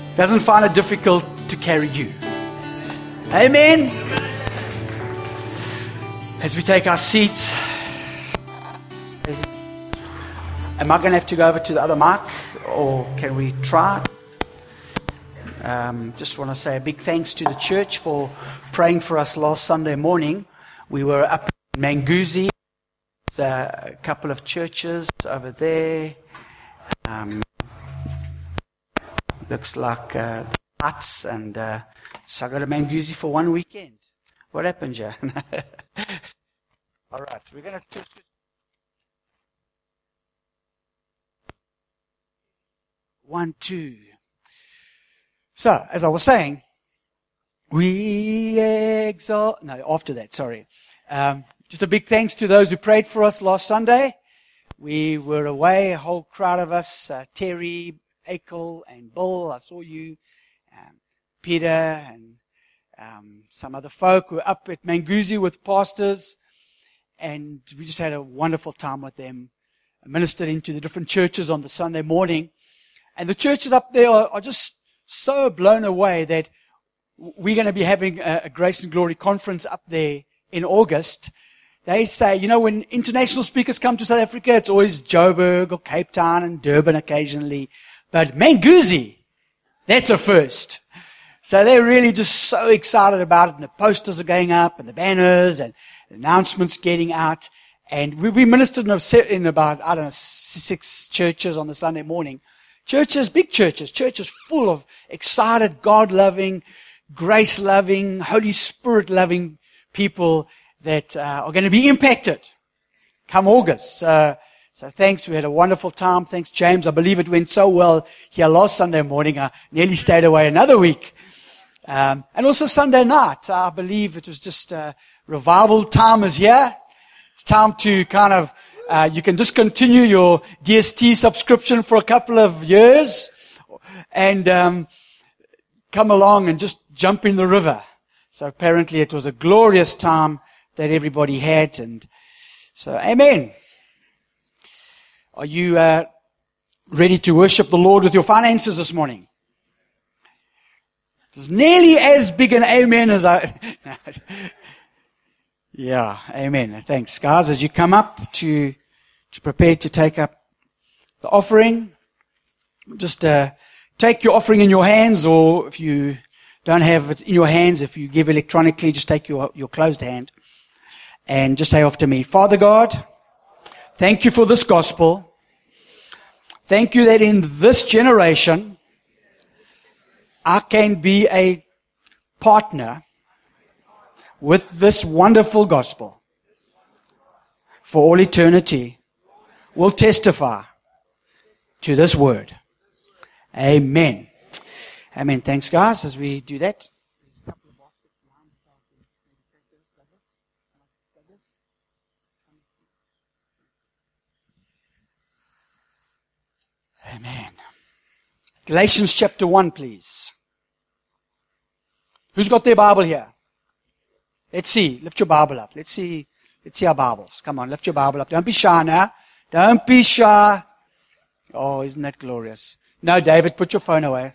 doesn't find it difficult to carry you. Amen. As we take our seats, am I going to have to go over to the other mic, or can we try? Just want to say a big thanks to the church for praying for us last Sunday morning. We were up in Manguzi, a couple of churches over there. Looks like huts, and so I got to Manguzi for one weekend. What happened, Joe? All right, we're going to. 1, 2. So, as I was saying, we exalt. No, after that, sorry. Just a big thanks to those who prayed for us last Sunday. We were away, a whole crowd of us. Terry, Akel, and Bill. I saw you. Peter and some other folk were up at Manguzi with pastors, and we just had a wonderful time with them. I ministered into the different churches on the Sunday morning, and the churches up there are just so blown away that we're going to be having a Grace and Glory conference up there in August. They say, when international speakers come to South Africa, it's always Joburg or Cape Town and Durban occasionally, but Manguzi, that's a first. So they're really just so excited about it, and the posters are going up, and the banners, and the announcements getting out. And we ministered in about, 6 churches on the Sunday morning. Churches, big churches full of excited, God-loving, grace-loving, Holy Spirit-loving people that are going to be impacted come August. So thanks. We had a wonderful time. Thanks, James. I believe it went so well here last Sunday morning. I nearly stayed away another week. And also Sunday night, I believe it was just revival time is here. It's time to kind of, you can discontinue your DST subscription for a couple of years and come along and just jump in the river. So apparently it was a glorious time that everybody had. And so, amen. Are you ready to worship the Lord with your finances this morning? It's nearly as big an amen as Yeah, amen. Thanks, guys. As you come up to prepare to take up the offering, just take your offering in your hands, or if you don't have it in your hands, if you give electronically, just take your closed hand and just say after me, Father God, thank you for this gospel. Thank you that in this generation, I can be a partner with this wonderful gospel. For all eternity, we'll testify to this word. Amen. Amen. Thanks, guys, as we do that. Amen. Galatians chapter 1, please. Who's got their Bible here? Let's see. Lift your Bible up. Let's see our Bibles. Come on, lift your Bible up. Don't be shy now. Don't be shy. Oh, isn't that glorious? No, David, put your phone away.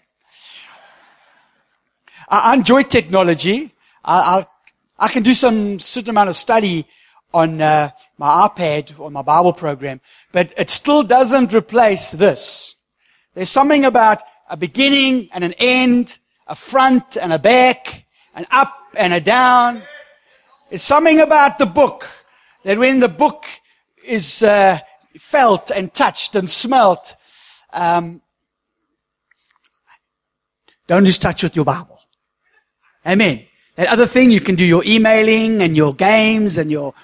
I enjoy technology. I can do some certain amount of study on my iPad or my Bible program, but it still doesn't replace this. There's something about a beginning and an end, a front and a back, an up and a down. It's something about the book that when the book is felt and touched and smelt, don't lose touch with your Bible. Amen. That other thing, you can do your emailing and your games and your,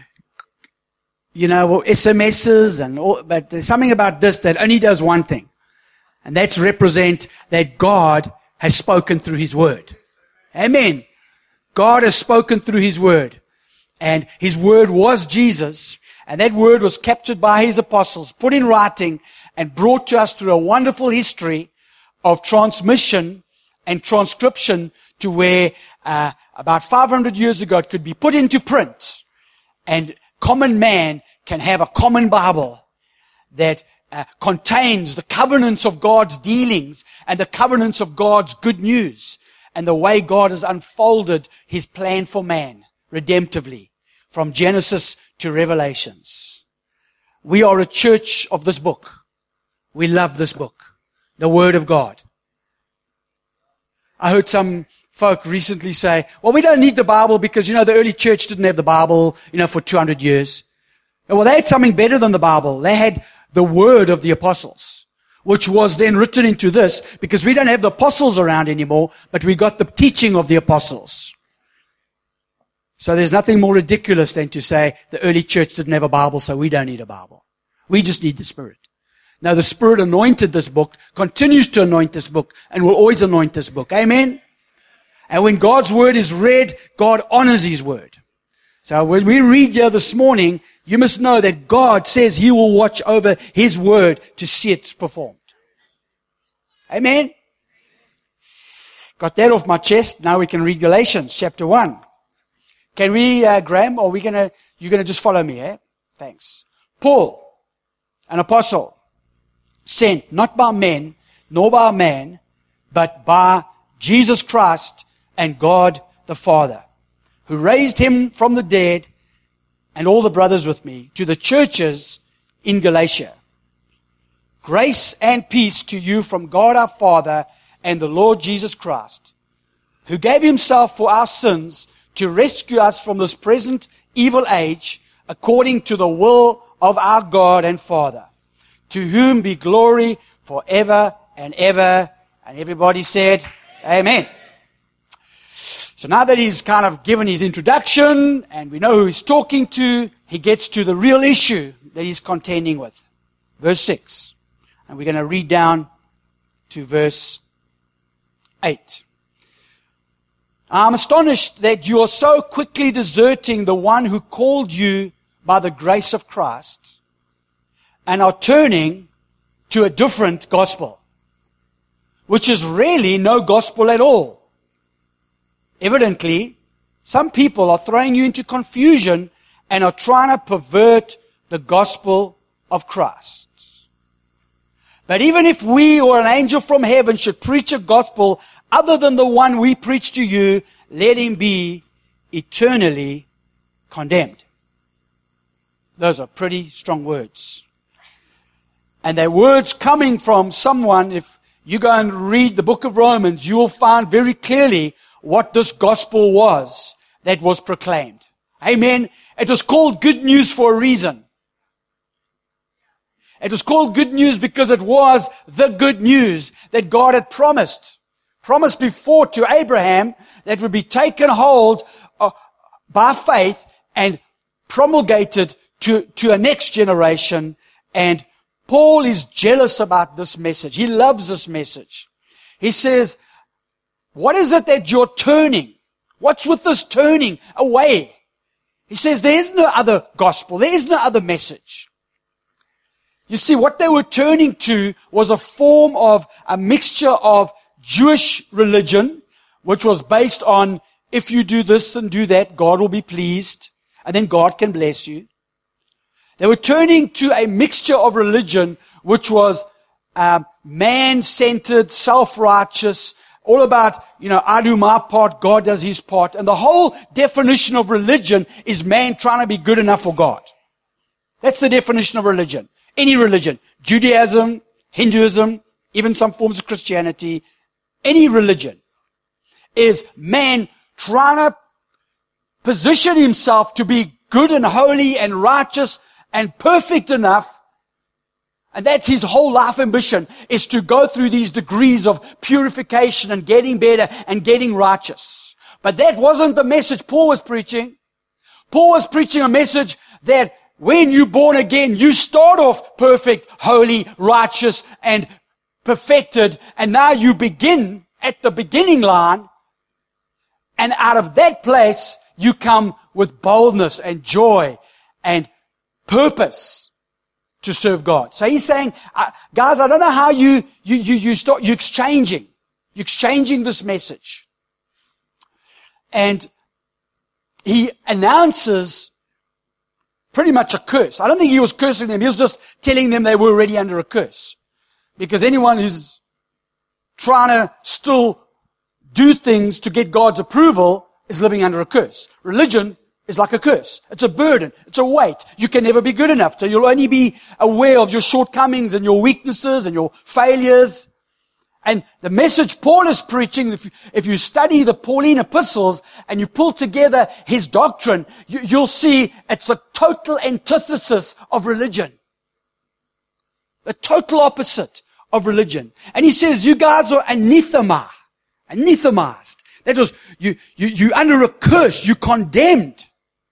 SMSs and all, but there's something about this that only does one thing. And that's represent that God has spoken through His Word. Amen. God has spoken through His Word. And His Word was Jesus. And that Word was captured by His apostles, put in writing, and brought to us through a wonderful history of transmission and transcription to where about 500 years ago it could be put into print. And common man can have a common Bible that contains the covenants of God's dealings and the covenants of God's good news and the way God has unfolded His plan for man redemptively from Genesis to Revelations. We are a church of this book. We love this book, the Word of God. I heard some folk recently say, well, we don't need the Bible because, the early church didn't have the Bible, for 200 years. Well, they had something better than the Bible. They had the Word of the apostles, which was then written into this, because we don't have the apostles around anymore, but we got the teaching of the apostles. So there's nothing more ridiculous than to say the early church didn't have a Bible, so we don't need a Bible. We just need the Spirit. Now the Spirit anointed this book, continues to anoint this book, and will always anoint this book. Amen? And when God's Word is read, God honors His Word. So when we read here this morning, you must know that God says He will watch over His Word to see it performed. Amen? Got that off my chest. Now we can read Galatians chapter 1. Can we, Graham, or you're gonna just follow me, eh? Thanks. Paul, an apostle, sent not by men, nor by man, but by Jesus Christ and God the Father, who raised Him from the dead, and all the brothers with me, to the churches in Galatia. Grace and peace to you from God our Father and the Lord Jesus Christ, who gave Himself for our sins to rescue us from this present evil age, according to the will of our God and Father, to whom be glory forever and ever. And everybody said, Amen. So now that he's kind of given his introduction and we know who he's talking to, he gets to the real issue that he's contending with. Verse 6. And we're going to read down to verse 8. I'm astonished that you are so quickly deserting the one who called you by the grace of Christ and are turning to a different gospel, which is really no gospel at all. Evidently, some people are throwing you into confusion and are trying to pervert the gospel of Christ. But even if we or an angel from heaven should preach a gospel other than the one we preach to you, let him be eternally condemned. Those are pretty strong words. And they're words coming from someone. If you go and read the book of Romans, you will find very clearly what this gospel was that was proclaimed. Amen. It was called good news for a reason. It was called good news because it was the good news that God had promised before to Abraham, that would be taken hold by faith and promulgated to a next generation. And Paul is jealous about this message. He loves this message. He says, what is it that you're turning? What's with this turning away? He says, there is no other gospel. There is no other message. You see, what they were turning to was a mixture of Jewish religion, which was based on, if you do this and do that, God will be pleased, and then God can bless you. They were turning to a mixture of religion, which was man-centered, self-righteous, all about, I do my part, God does His part. And the whole definition of religion is man trying to be good enough for God. That's the definition of religion. Any religion, Judaism, Hinduism, even some forms of Christianity, any religion is man trying to position himself to be good and holy and righteous and perfect enough. And that's his whole life ambition, is to go through these degrees of purification and getting better and getting righteous. But that wasn't the message Paul was preaching. Paul was preaching a message that when you're born again, you start off perfect, holy, righteous, and perfected, and now you begin at the beginning line, and out of that place, you come with boldness and joy and purpose to serve God. So he's saying, guys, I don't know how you're exchanging this message. And he announces pretty much a curse. I don't think he was cursing them. He was just telling them they were already under a curse. Because anyone who's trying to still do things to get God's approval is living under a curse. Religion is like a curse. It's a burden. It's a weight. You can never be good enough. So you'll only be aware of your shortcomings and your weaknesses and your failures. And the message Paul is preaching, if you study the Pauline epistles and you pull together his doctrine, you'll see it's the total antithesis of religion. The total opposite of religion. And he says, you guys are anathemized. That was, you under a curse, you condemned.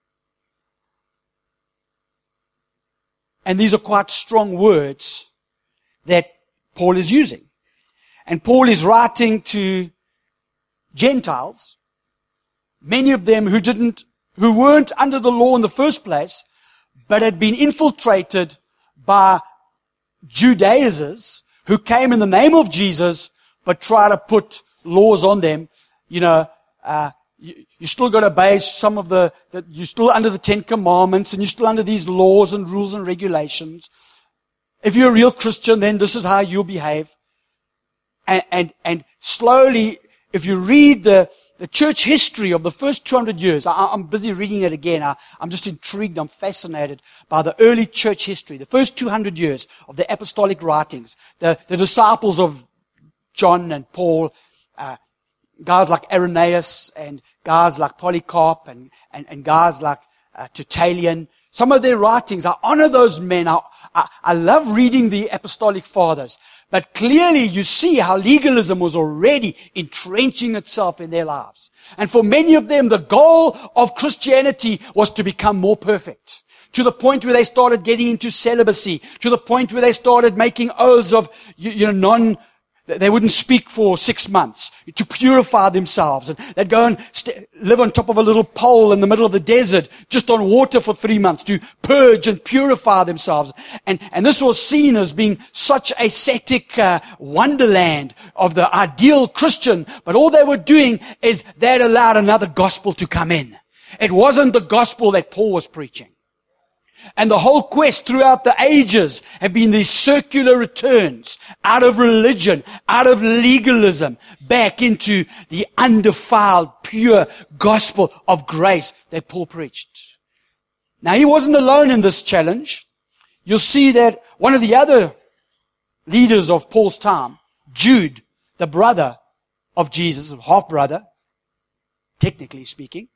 And these are quite strong words that Paul is using. And Paul is writing to Gentiles, many of them who weren't under the law in the first place, but had been infiltrated by Judaizers who came in the name of Jesus, but try to put laws on them. You still got to obey some of you're still under the 10 Commandments, and you're still under these laws and rules and regulations. If you're a real Christian, then this is how you'll behave. And slowly, if you read the church history of the first 200 years, I'm busy reading it again. I'm just intrigued. I'm fascinated by the early church history, the first 200 years of the apostolic writings, the disciples of John and Paul, guys like Irenaeus and guys like Polycarp and guys like Tertullian. Some of their writings, I honor those men. I love reading the apostolic fathers. But clearly you see how legalism was already entrenching itself in their lives. And for many of them, the goal of Christianity was to become more perfect. To the point where they started getting into celibacy. To the point where they started making oaths of, they wouldn't speak for 6 months to purify themselves. And they'd go and live on top of a little pole in the middle of the desert, just on water for 3 months to purge and purify themselves. And this was seen as being such a ascetic wonderland of the ideal Christian. But all they were doing is they'd allowed another gospel to come in. It wasn't the gospel that Paul was preaching. And the whole quest throughout the ages have been these circular returns out of religion, out of legalism, back into the undefiled, pure gospel of grace that Paul preached. Now, he wasn't alone in this challenge. You'll see that one of the other leaders of Paul's time, Jude, the brother of Jesus, half-brother, technically speaking,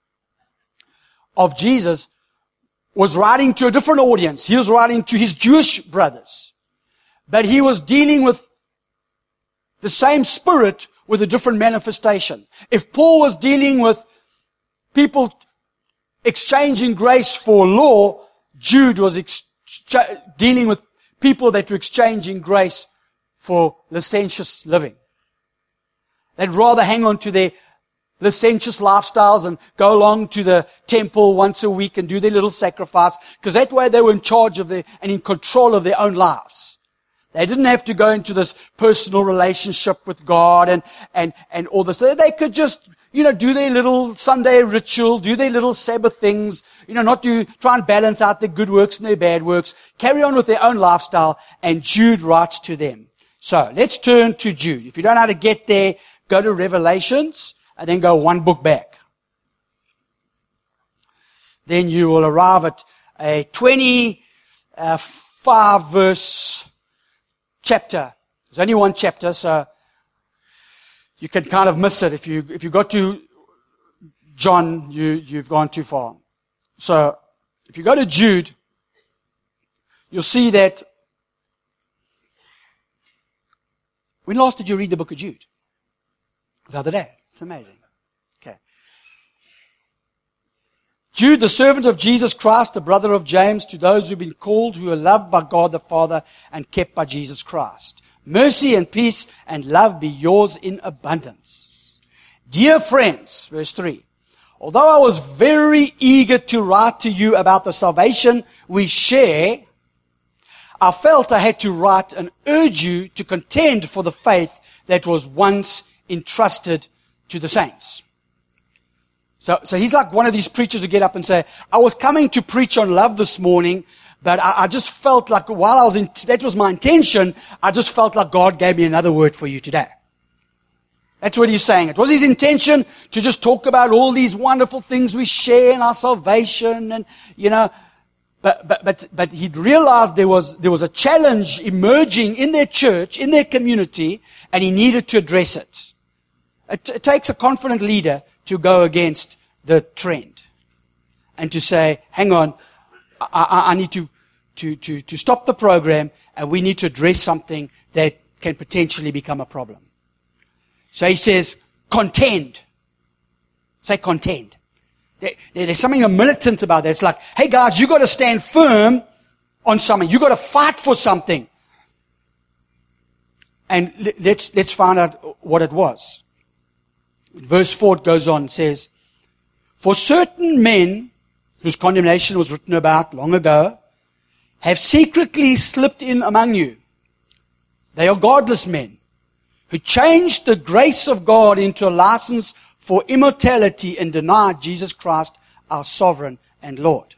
of Jesus, was writing to a different audience. He was writing to his Jewish brothers. But he was dealing with the same spirit with a different manifestation. If Paul was dealing with people exchanging grace for law, Jude was dealing with people that were exchanging grace for licentious living. They'd rather hang on to their licentious lifestyles and go along to the temple once a week and do their little sacrifice, because that way they were in charge of and in control of their own lives. They didn't have to go into this personal relationship with God and all this. They could just, do their little Sunday ritual, do their little Sabbath things, try and balance out their good works and their bad works, carry on with their own lifestyle, and Jude writes to them. So, let's turn to Jude. If you don't know how to get there, go to Revelations, and then go one book back. Then you will arrive at a 25 verse chapter. There's only one chapter, so you can kind of miss it. If you got to John, you've gone too far. So if you go to Jude, you'll see that. When last did you read the book of Jude? The other day. It's amazing. Okay. Jude, the servant of Jesus Christ, the brother of James, to those who've been called, who are loved by God the Father and kept by Jesus Christ. Mercy and peace and love be yours in abundance. Dear friends, verse 3, although I was very eager to write to you about the salvation we share, I felt I had to write and urge you to contend for the faith that was once entrusted to the saints. So he's like one of these preachers who get up and say, I was coming to preach on love this morning, but I just felt like while I was that was my intention, I just felt like God gave me another word for you today. That's what he's saying. It was his intention to just talk about all these wonderful things we share in our salvation and, but he'd realized there was a challenge emerging in their church, in their community, and he needed to address it. It takes a confident leader to go against the trend and to say, hang on, I need to stop the program, and we need to address something that can potentially become a problem. So he says, contend. Say contend. There's something militant about that. It's like, hey guys, you got to stand firm on something. You got to fight for something. And let's find out what it was. Verse 4 it goes on and says, for certain men whose condemnation was written about long ago have secretly slipped in among you. They are godless men who changed the grace of God into a license for immortality and denied Jesus Christ, our sovereign and Lord.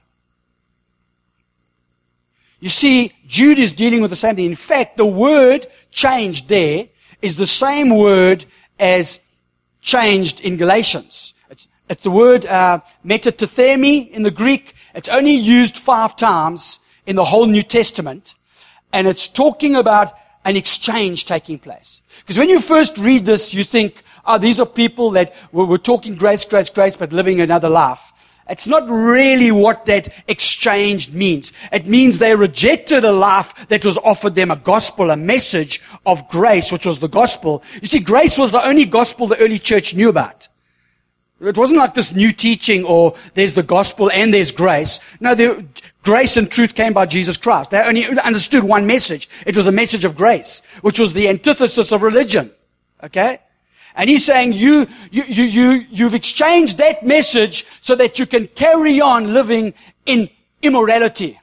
You see, Jude is dealing with the same thing. In fact, the word changed there is the same word as changed in Galatians. It's the word metatithemi in the Greek. It's only used 5 times in the whole New Testament. And it's talking about an exchange taking place. Because when you first read this, you think, these are people that were talking grace, grace, grace, but living another life. It's not really what that exchange means. It means they rejected a life that was offered them a gospel, a message of grace, which was the gospel. You see, grace was the only gospel the early church knew about. It wasn't like this new teaching or there's the gospel and there's grace. No, grace and truth came by Jesus Christ. They only understood one message. It was a message of grace, which was the antithesis of religion. Okay? And he's saying you've exchanged that message so that you can carry on living in immorality.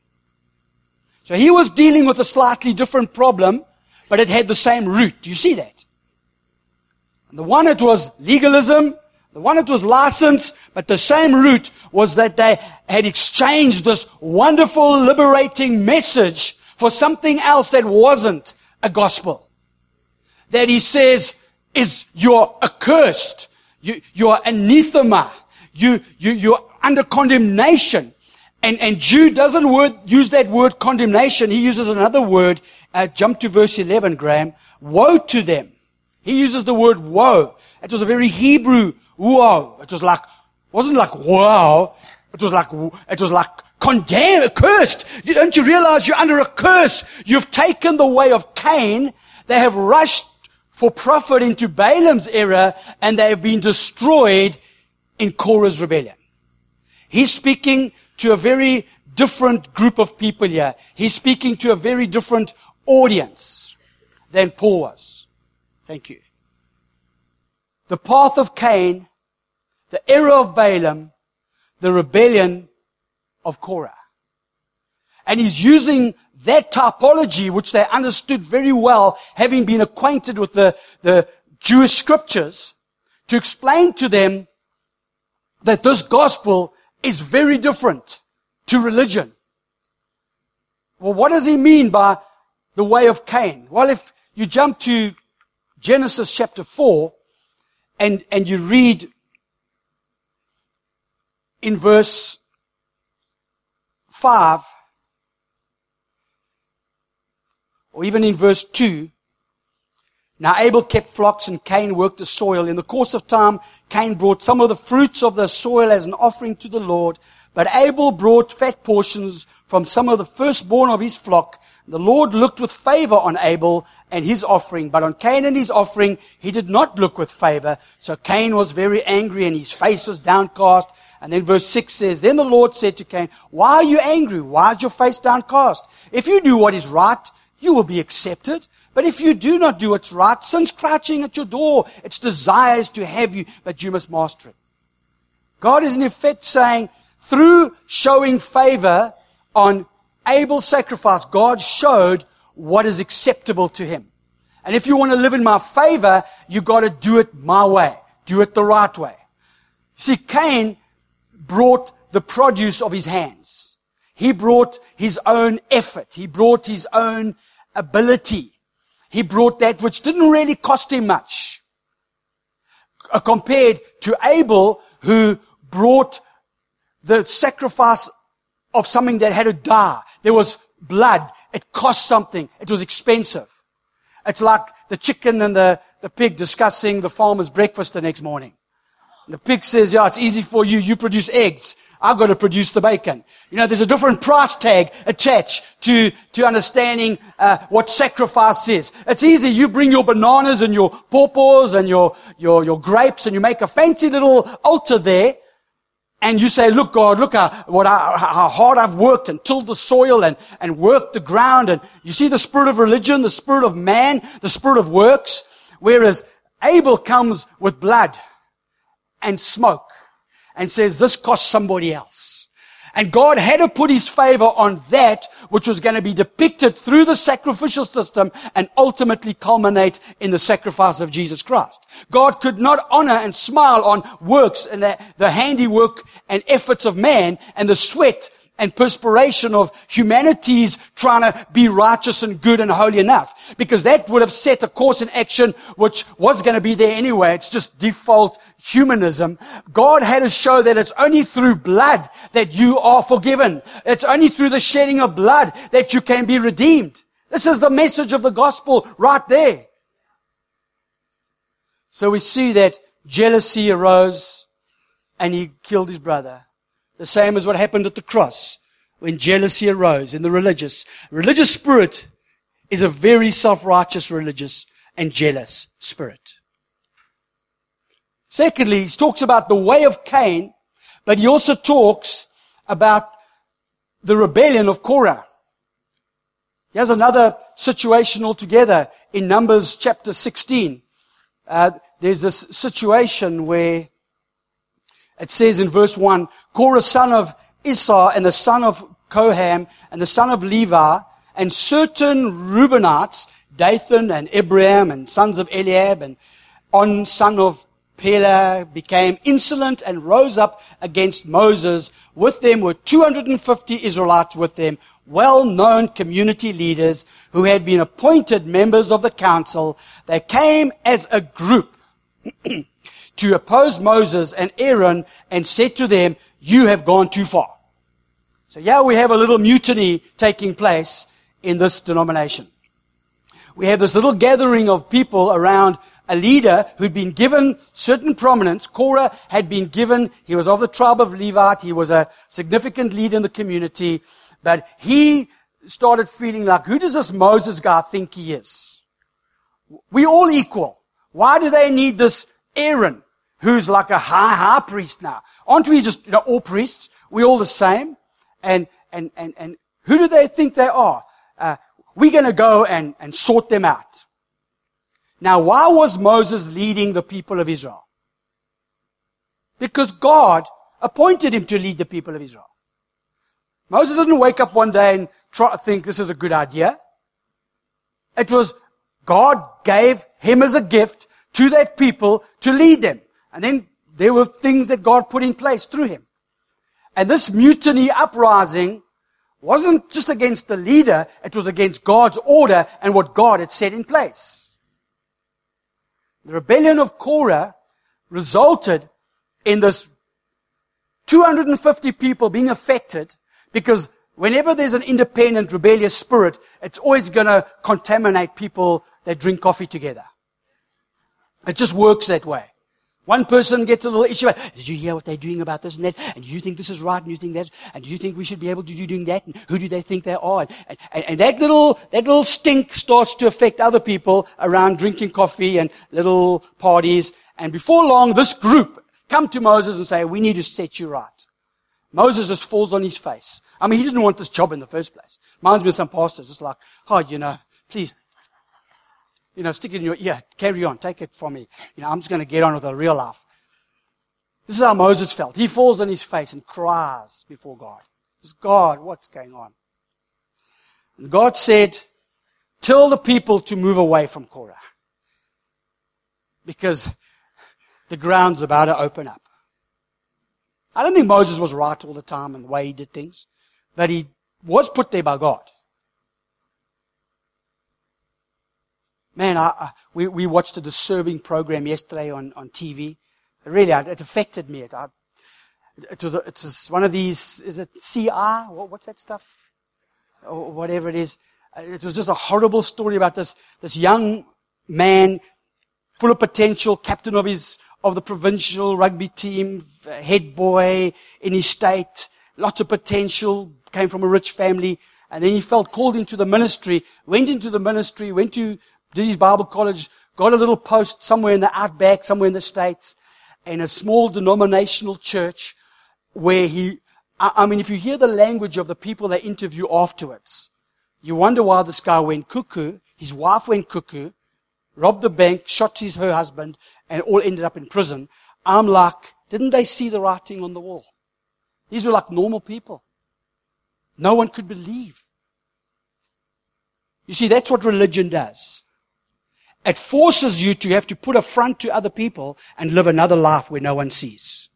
So he was dealing with a slightly different problem, but it had the same root. Do you see that? And the one it was legalism, the one it was license, but the same root was that they had exchanged this wonderful, liberating message for something else that wasn't a gospel. That he says is you're accursed. You're anathema. You're under condemnation. And Jude doesn't use that word condemnation. He uses another word. Jump to verse 11, Graham. Woe to them. He uses the word woe. It was a very Hebrew woe. It wasn't like wow. It was like condemned, accursed. Don't you realize you're under a curse? You've taken the way of Cain. They have rushed for profit into Balaam's error, and they have been destroyed in Korah's rebellion. He's speaking to a very different group of people here. He's speaking to a very different audience than Paul was. Thank you. The path of Cain, the error of Balaam, the rebellion of Korah. And he's using that typology, which they understood very well, having been acquainted with the Jewish scriptures, to explain to them that this gospel is very different to religion. Well, what does he mean by the way of Cain? Well, if you jump to Genesis chapter 4, and you read in verse 5, or even in verse 2, now Abel kept flocks and Cain worked the soil. In the course of time, Cain brought some of the fruits of the soil as an offering to the Lord, but Abel brought fat portions from some of the firstborn of his flock. The Lord looked with favor on Abel and his offering, but on Cain and his offering he did not look with favor. So Cain was very angry and his face was downcast. And then verse 6 says, then the Lord said to Cain, why are you angry? Why is your face downcast? If you do what is right, you will be accepted. But if you do not do what's right, sin's crouching at your door. Its desires to have you, but you must master it. God is in effect saying, through showing favor on Abel's sacrifice, God showed what is acceptable to him. And if you want to live in my favor, you got to do it my way. Do it the right way. See, Cain brought the produce of his hands. He brought his own effort. He brought his own ability. He brought that which didn't really cost him much. Compared to Abel, who brought the sacrifice of something that had to die. There was blood. It cost something. It was expensive. It's like the chicken and the pig discussing the farmer's breakfast the next morning. The pig says, yeah, it's easy for you. You produce eggs. I've got to produce the bacon. You know, there's a different price tag attached to understanding what sacrifice is. It's easy. You bring your bananas and your pawpaws and your grapes and you make a fancy little altar there. And you say, look, God, look how hard I've worked and tilled the soil and worked the ground. And you see the spirit of religion, the spirit of man, the spirit of works. Whereas Abel comes with blood and smoke and says, this costs somebody else. And God had to put his favor on that which was going to be depicted through the sacrificial system and ultimately culminate in the sacrifice of Jesus Christ. God could not honor and smile on works and the handiwork and efforts of man and the sweat and perspiration of humanity's trying to be righteous and good and holy enough. Because that would have set a course in action which was going to be there anyway. It's just default humanism. God had to show that it's only through blood that you are forgiven. It's only through the shedding of blood that you can be redeemed. This is the message of the gospel right there. So we see that jealousy arose and he killed his brother. The same as what happened at the cross when jealousy arose in the religious. Religious spirit is a very self-righteous, religious and jealous spirit. Secondly, he talks about the way of Cain, but he also talks about the rebellion of Korah. He has another situation altogether in Numbers chapter 16. There's this situation where it says in verse 1, Korah son of Issachar and the son of Kohath and the son of Levi and certain Reubenites, Dathan and Abiram and sons of Eliab and On son of Pelah became insolent and rose up against Moses. With them were 250 Israelites with them, well-known community leaders who had been appointed members of the council. They came as a group to oppose Moses and Aaron and said to them, you have gone too far. So here we have a little mutiny taking place in this denomination. We have this little gathering of people around a leader who'd been given certain prominence. Korah had been given, he was of the tribe of Levite, he was a significant leader in the community, but he started feeling like, who does this Moses guy think he is? We're all equal. Why do they need this Aaron, who's like a high priest now? Aren't we just, all priests? We're all the same. And who do they think they are? We're going to go and sort them out. Now, why was Moses leading the people of Israel? Because God appointed him to lead the people of Israel. Moses didn't wake up one day and try to think this is a good idea. It was God gave him as a gift to that people to lead them. And then there were things that God put in place through him. And this mutiny uprising wasn't just against the leader, it was against God's order and what God had set in place. The rebellion of Korah resulted in this 250 people being affected, because whenever there's an independent, rebellious spirit, it's always going to contaminate people that drink coffee together. It just works that way. One person gets a little issue. Did you hear what they're doing about this and that? And do you think this is right? And you think that? And do you think we should be able to do doing that? And who do they think they are? And that little stink starts to affect other people around drinking coffee and little parties. And before long, this group come to Moses and say, we need to set you right. Moses just falls on his face. I mean, he didn't want this job in the first place. Reminds me of some pastors, just like, please, stick it in your ear. Carry on. Take it from me. I'm just going to get on with the real life. This is how Moses felt. He falls on his face and cries before God. He says, God, what's going on? And God said, tell the people to move away from Korah, because the ground's about to open up. I don't think Moses was right all the time in the way he did things, but he was put there by God. Man, we watched a disturbing program yesterday on TV. Really, it affected me. It was one of these, is it CR? What's that stuff? Or whatever it is. It was just a horrible story about this young man, full of potential, captain of the provincial rugby team, head boy in his state, lots of potential, came from a rich family, and then he felt called into the ministry, went to did his Bible college, got a little post somewhere in the outback, somewhere in the States, in a small denominational church where if you hear the language of the people they interview afterwards, you wonder why this guy went cuckoo, his wife went cuckoo, robbed the bank, shot her husband, and all ended up in prison. I'm like, didn't they see the writing on the wall? These were like normal people. No one could believe. You see, that's what religion does. It forces you to have to put a front to other people and live another life where no one sees.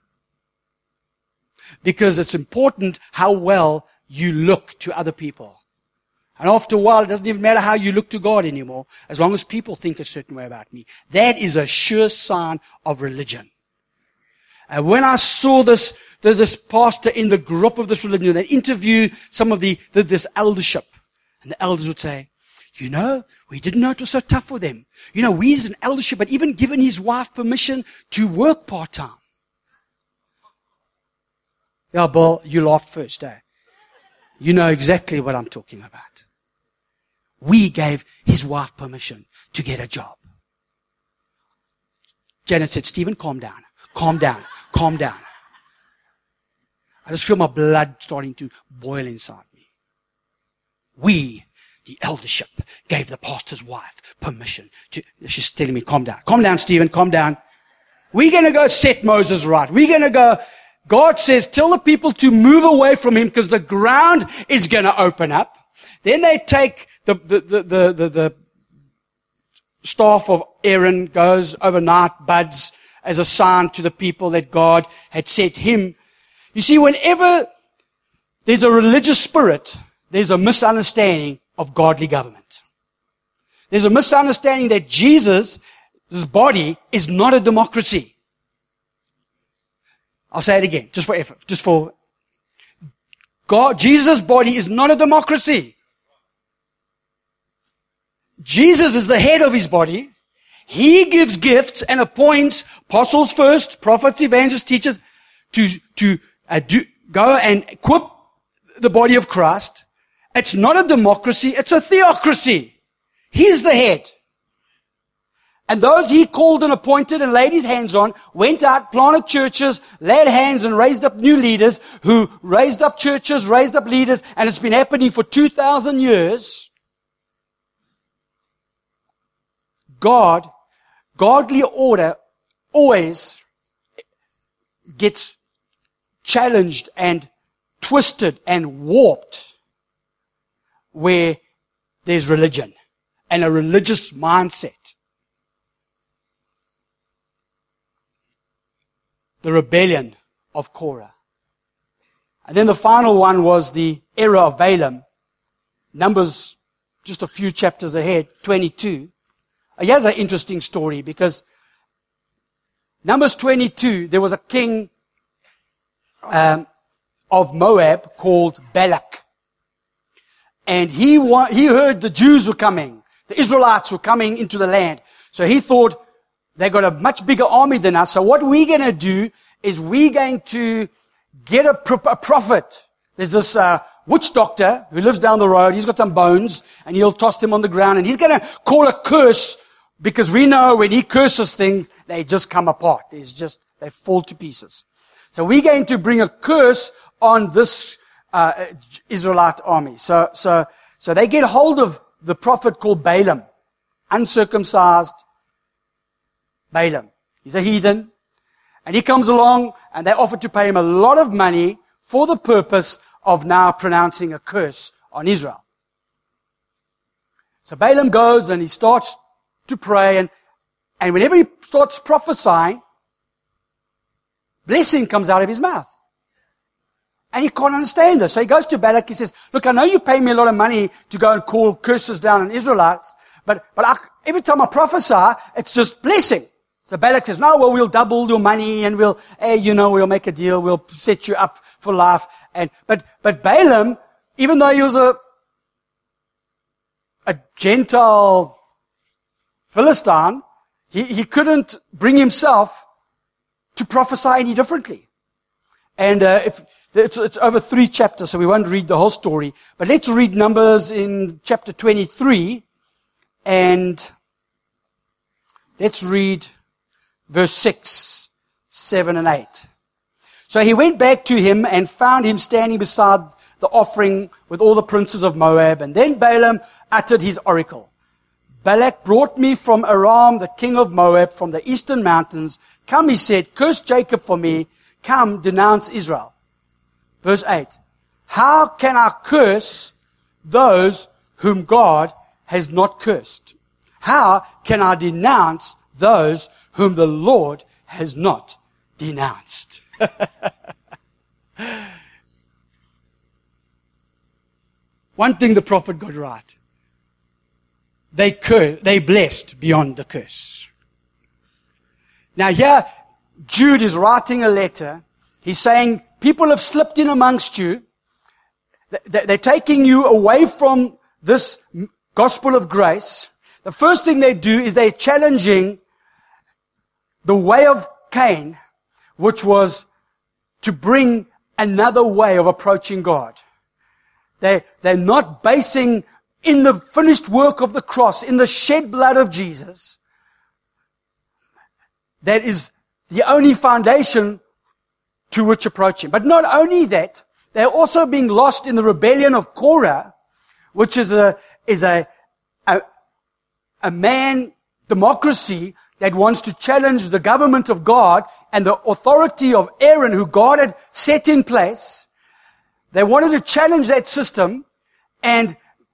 Because it's important how well you look to other people. And after a while, it doesn't even matter how you look to God anymore, as long as people think a certain way about me. That is a sure sign of religion. And when I saw this pastor in the grip of this religion, they interview some of this eldership. And the elders would say, we didn't know it was so tough for them. We as an eldership had even given his wife permission to work part-time. Yeah, Bill, you laughed first, eh? You know exactly what I'm talking about. We gave his wife permission to get a job. Janet said, Stephen, calm down. Calm down. Calm down. I just feel my blood starting to boil inside me. We, the eldership, gave the pastor's wife permission to... She's telling me, calm down. Calm down, Stephen, calm down. We're going to go set Moses right. We're going to go... God says, tell the people to move away from him because the ground is going to open up. Then they take the staff of Aaron, goes overnight, buds, as a sign to the people that God had set him. You see, whenever there's a religious spirit, there's a misunderstanding of godly government. There's a misunderstanding that Jesus' body is not a democracy. I'll say it again, just for effort, Jesus' body is not a democracy. Jesus is the head of his body. He gives gifts and appoints apostles first, prophets, evangelists, teachers, to go and equip the body of Christ. It's not a democracy, it's a theocracy. He's the head. And those he called and appointed and laid his hands on went out, planted churches, laid hands and raised up new leaders who raised up churches, raised up leaders, and it's been happening for 2,000 years. Godly order always gets challenged and twisted and warped where there's religion and a religious mindset. The rebellion of Korah. And then the final one was the error of Balaam. Numbers, just a few chapters ahead, 22. Here's an interesting story because Numbers 22, there was a king of Moab called Balak. And he heard the Jews were coming. The Israelites were coming into the land. So he thought, they got a much bigger army than us. So what we're going to do is we're going to get a prophet. There's this witch doctor who lives down the road. He's got some bones and he'll toss them on the ground and he's going to call a curse because we know when he curses things, they just come apart. They fall to pieces. So we're going to bring a curse on this Israelite army. So they get hold of the prophet called Balaam, uncircumcised Balaam. He's a heathen. And he comes along and they offer to pay him a lot of money for the purpose of now pronouncing a curse on Israel. So Balaam goes and he starts to pray and whenever he starts prophesying, blessing comes out of his mouth. And he can't understand this. So he goes to Balak, he says, look, I know you pay me a lot of money to go and call curses down on Israelites, but every time I prophesy, it's just blessing. So Balak says, no, well, we'll double your money and we'll make a deal, we'll set you up for life. But Balaam, even though he was a Gentile Philistine, he couldn't bring himself to prophesy any differently. And it's over 3 chapters, so we won't read the whole story. But let's read Numbers in chapter 23, and let's read verse 6, 7, and 8. So he went back to him and found him standing beside the offering with all the princes of Moab. And then Balaam uttered his oracle. Balak brought me from Aram, the king of Moab, from the eastern mountains. Come, he said, curse Jacob for me. Come, denounce Israel. Verse 8. How can I curse those whom God has not cursed? How can I denounce those whom the Lord has not denounced? One thing the prophet got right. They blessed beyond the curse. Now here, Jude is writing a letter. He's saying, people have slipped in amongst you. They're taking you away from this gospel of grace. The first thing they do is they're challenging the way of Cain, which was to bring another way of approaching God. They're not basing in the finished work of the cross, in the shed blood of Jesus. That is the only foundation to which approach Him. But not only that, they're also being lost in the rebellion of Korah, which is a man democracy that wants to challenge the government of God and the authority of Aaron, who God had set in place. They wanted to challenge that system, and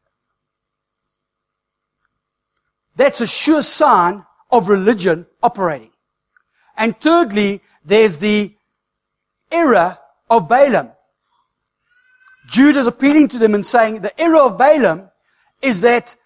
that's a sure sign of religion operating. And thirdly, there's the error of Balaam. Jude is appealing to them and saying the error of Balaam is that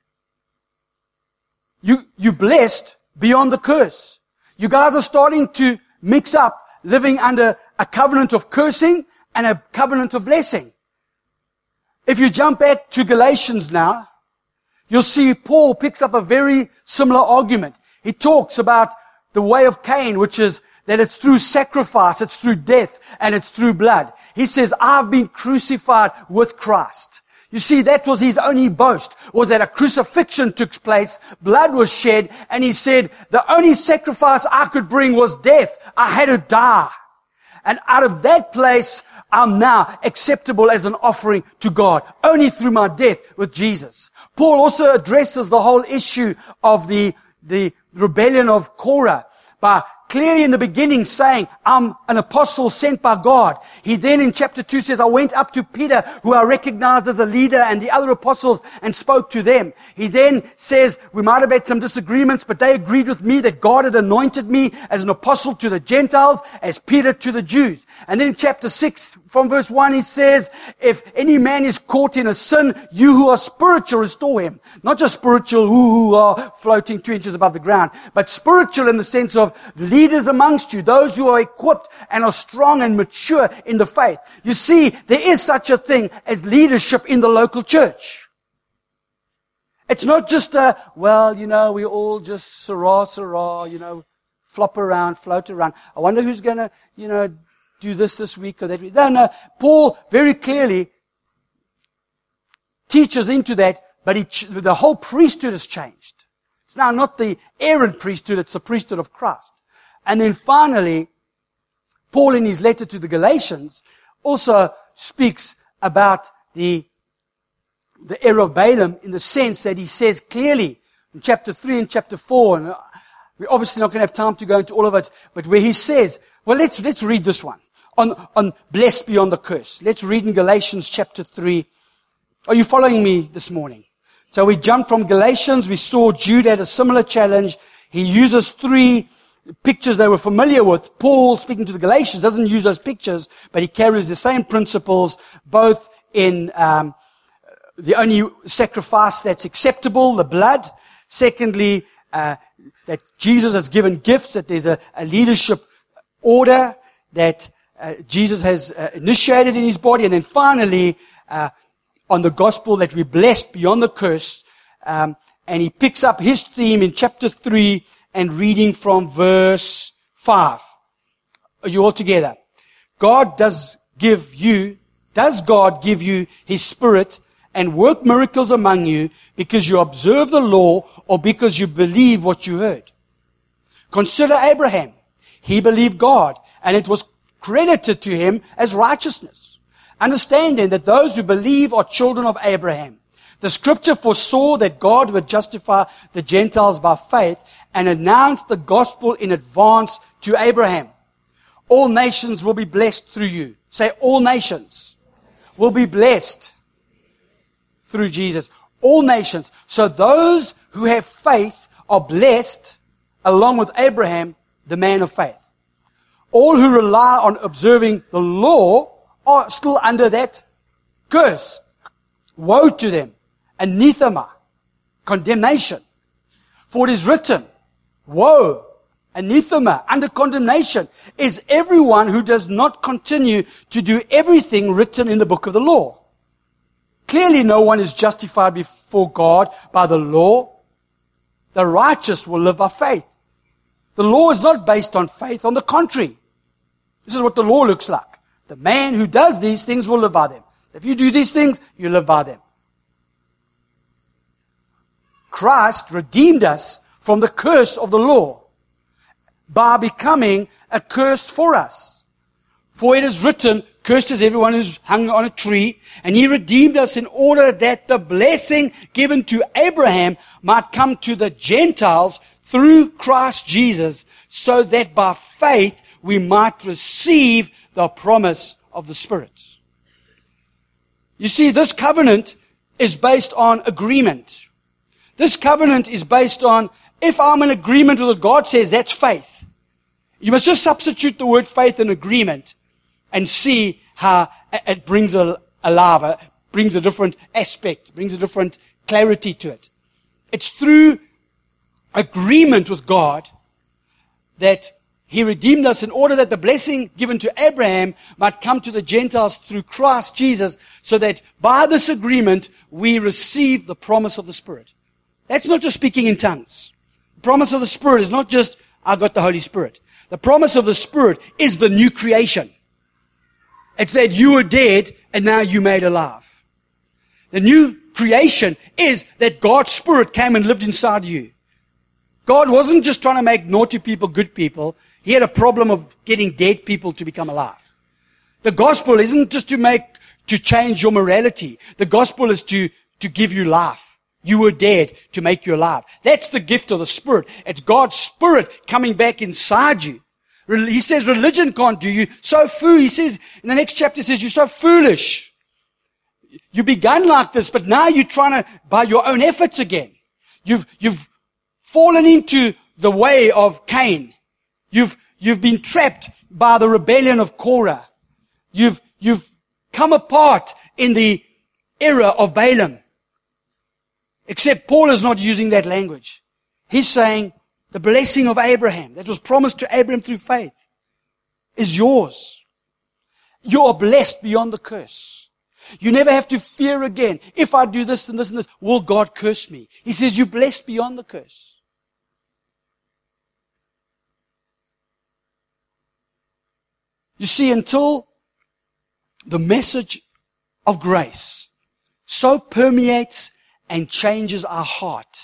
you blessed beyond the curse. You guys are starting to mix up living under a covenant of cursing and a covenant of blessing. If you jump back to Galatians now, you'll see Paul picks up a very similar argument. He talks about the way of Cain, which is that it's through sacrifice, it's through death, and it's through blood. He says, I've been crucified with Christ. You see, that was his only boast, was that a crucifixion took place, blood was shed, and he said, the only sacrifice I could bring was death. I had to die. And out of that place, I'm now acceptable as an offering to God, only through my death with Jesus. Paul also addresses the whole issue of the rebellion of Korah by clearly in the beginning saying, I'm an apostle sent by God. He then in chapter 2 says, I went up to Peter, who I recognized as a leader, and the other apostles, and spoke to them. He then says, we might have had some disagreements, but they agreed with me that God had anointed me as an apostle to the Gentiles, as Peter to the Jews. And then in chapter 6, from verse 1, he says, if any man is caught in a sin, you who are spiritual, restore him. Not just spiritual who are floating 2 inches above the ground, but spiritual in the sense of leaders amongst you, those who are equipped and are strong and mature in the faith. You see, there is such a thing as leadership in the local church. It's not just we all just sarah, flop around, float around. I wonder who's going to, do this week or that week. No. Paul very clearly teaches into that, but the whole priesthood has changed. It's now not the Aaron priesthood, it's the priesthood of Christ. And then finally, Paul in his letter to the Galatians also speaks about the error of Balaam in the sense that he says clearly in chapter 3 and chapter 4, and we're obviously not going to have time to go into all of it, but where he says, well, let's read this one on blessed beyond the curse. Let's read in Galatians chapter 3. Are you following me this morning? So we jumped from Galatians. We saw Jude had a similar challenge. He uses 3 pictures they were familiar with. Paul, speaking to the Galatians, doesn't use those pictures, but he carries the same principles, both in the only sacrifice that's acceptable, the blood. Secondly, that Jesus has given gifts, that there's a leadership order that Jesus has initiated in his body. And then finally, on the gospel, that we're blessed beyond the curse. And he picks up his theme in chapter 3 and reading from verse 5. Are you all together? Does God give you his Spirit and work miracles among you because you observe the law or because you believe what you heard? Consider Abraham. He believed God, and it was credited to him as righteousness. Understand then that those who believe are children of Abraham. The scripture foresaw that God would justify the Gentiles by faith and announced the gospel in advance to Abraham. All nations will be blessed through you. Say, all nations will be blessed through Jesus. All nations. So those who have faith are blessed along with Abraham, the man of faith. All who rely on observing the law are still under that curse. Woe to them. Anathema. Condemnation. For it is written, woe, anathema, under condemnation is everyone who does not continue to do everything written in the book of the law. Clearly no one is justified before God by the law. The righteous will live by faith. The law is not based on faith. On the contrary, this is what the law looks like. The man who does these things will live by them. If you do these things, you live by them. Christ redeemed us from the curse of the law by becoming a curse for us. For it is written, cursed is everyone who's hung on a tree, and he redeemed us in order that the blessing given to Abraham might come to the Gentiles through Christ Jesus, so that by faith we might receive the promise of the Spirit. You see, this covenant is based on agreement. This covenant is based on, if I'm in agreement with what God says, that's faith. You must just substitute the word faith and agreement and see how it brings alive, brings a different aspect, brings a different clarity to it. It's through agreement with God that he redeemed us in order that the blessing given to Abraham might come to the Gentiles through Christ Jesus, so that by this agreement we receive the promise of the Spirit. That's not just speaking in tongues. The promise of the Spirit is not just, I got the Holy Spirit. The promise of the Spirit is the new creation. It's that you were dead and now you made alive. The new creation is that God's Spirit came and lived inside you. God wasn't just trying to make naughty people good people. He had a problem of getting dead people to become alive. The gospel isn't just to change your morality. The gospel is to give you life. You were dead to make you alive. That's the gift of the Spirit. It's God's Spirit coming back inside you. He says religion can't do you. He says, in the next chapter, he says, you're so foolish. You begun like this, but now you're trying to, by your own efforts again. You've fallen into the way of Cain. You've been trapped by the rebellion of Korah. You've come apart in the era of Balaam. Except Paul is not using that language. He's saying the blessing of Abraham that was promised to Abraham through faith is yours. You are blessed beyond the curse. You never have to fear again. If I do this and this and this, will God curse me? He says you're blessed beyond the curse. You see, until the message of grace so permeates and changes our heart,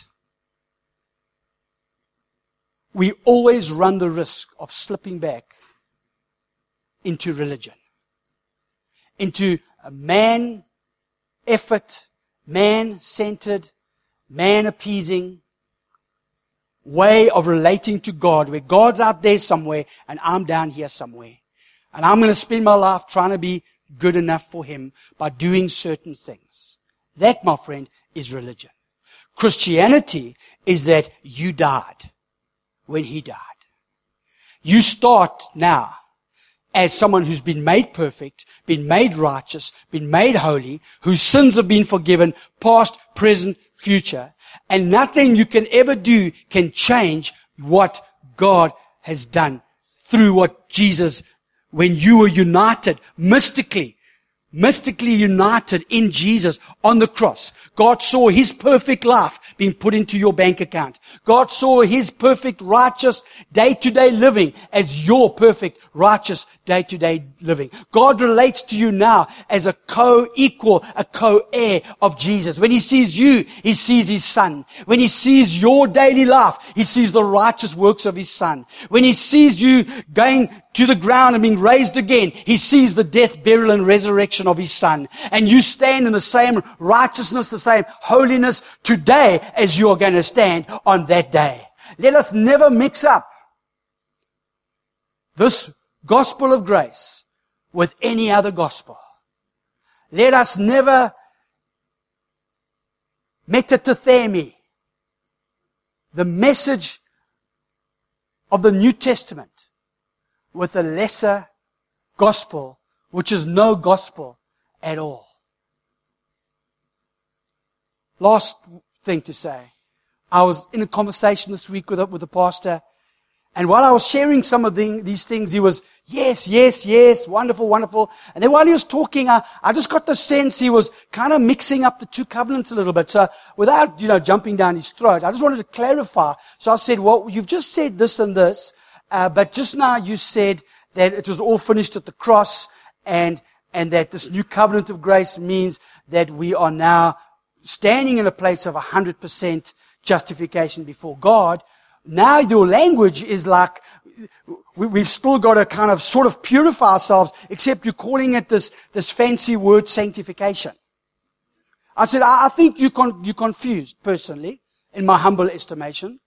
we always run the risk of slipping back into religion, into a man-effort, man-centered, man-appeasing way of relating to God, where God's out there somewhere and I'm down here somewhere. And I'm going to spend my life trying to be good enough for Him by doing certain things. That, my friend, is religion. Christianity is that you died when He died. You start now as someone who's been made perfect, been made righteous, been made holy, whose sins have been forgiven, past, present, future. And nothing you can ever do can change what God has done through what Jesus, when you were united, mystically united in Jesus on the cross. God saw His perfect life being put into your bank account. God saw His perfect, righteous, day-to-day living as your perfect, righteous, day-to-day living. God relates to you now as a co-equal, a co-heir of Jesus. When He sees you, He sees His Son. When He sees your daily life, He sees the righteous works of His Son. When He sees you going to the ground and being raised again, He sees the death, burial, and resurrection of His Son. And you stand in the same righteousness, the same holiness today as you are going to stand on that day. Let us never mix up this gospel of grace with any other gospel. Let us never metathemi the message of the New Testament with a lesser gospel, which is no gospel at all. Last thing to say. I was in a conversation this week with a pastor, and while I was sharing some of these things, he was, yes, wonderful. And then while he was talking, I just got the sense he was kind of mixing up the two covenants a little bit. So without, jumping down his throat, I just wanted to clarify. So I said, well, you've just said this and this, but just now you said that it was all finished at the cross, and that this new covenant of grace means that we are now standing in a place of 100% justification before God. Now your language is like, we've still got to kind of sort of purify ourselves, except you're calling it this fancy word, sanctification. I said, I think you're confused, personally, in my humble estimation.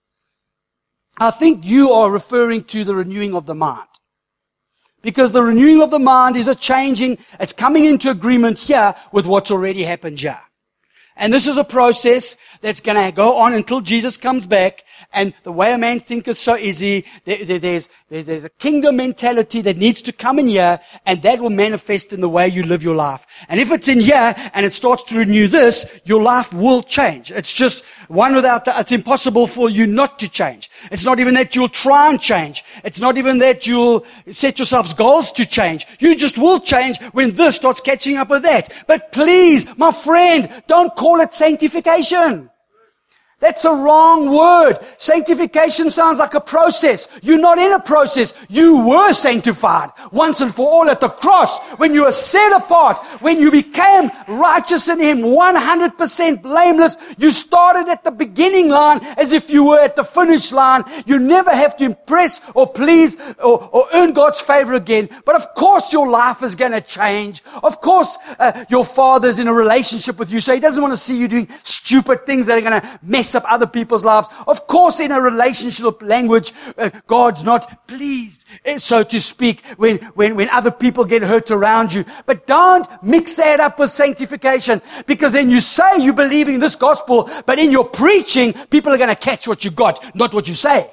I think you are referring to the renewing of the mind. Because the renewing of the mind is it's coming into agreement here with what's already happened here. And this is a process that's going to go on until Jesus comes back. And the way a man thinketh, so is he. There's a kingdom mentality that needs to come in here, and that will manifest in the way you live your life. And if it's in here and it starts to renew this, your life will change. It's just one without the, it's impossible for you not to change. It's not even that you'll try and change. It's not even that you'll set yourselves goals to change. You just will change when this starts catching up with that. But please, my friend, don't call it sanctification. That's a wrong word. Sanctification sounds like a process. You're not in a process. You were sanctified once and for all at the cross. When you were set apart, when you became righteous in Him, 100% blameless, you started at the beginning line as if you were at the finish line. You never have to impress or please or earn God's favor again. But of course your life is going to change. Of course your Father's in a relationship with you, so He doesn't want to see you doing stupid things that are going to mess up other people's lives. Of course, in a relationship language, God's not pleased, so to speak, when other people get hurt around you. But don't mix that up with sanctification, because then you say you believe in this gospel, but in your preaching, people are going to catch what you got, not what you say.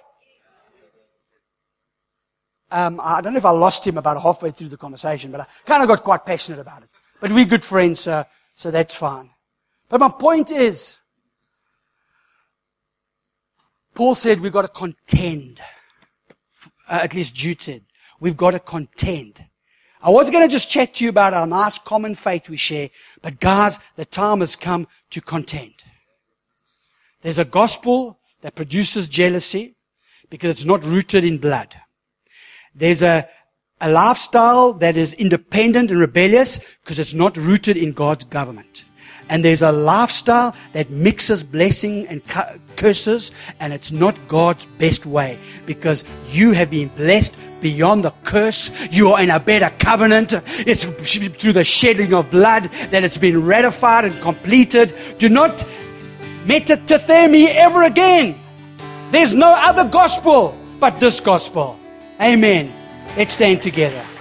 I don't know if I lost him about halfway through the conversation, but I kind of got quite passionate about it. But we're good friends, so that's fine. But my point is, Paul said we've got to contend. At least Jude said, we've got to contend. I wasn't going to just chat to you about our nice common faith we share, but guys, the time has come to contend. There's a gospel that produces jealousy because it's not rooted in blood. There's a lifestyle that is independent and rebellious because it's not rooted in God's government. And there's a lifestyle that mixes blessing and curses, and it's not God's best way, because you have been blessed beyond the curse. You are in a better covenant. It's through the shedding of blood that it's been ratified and completed. Do not metathemi ever again. There's no other gospel but this gospel. Amen. Let's stand together.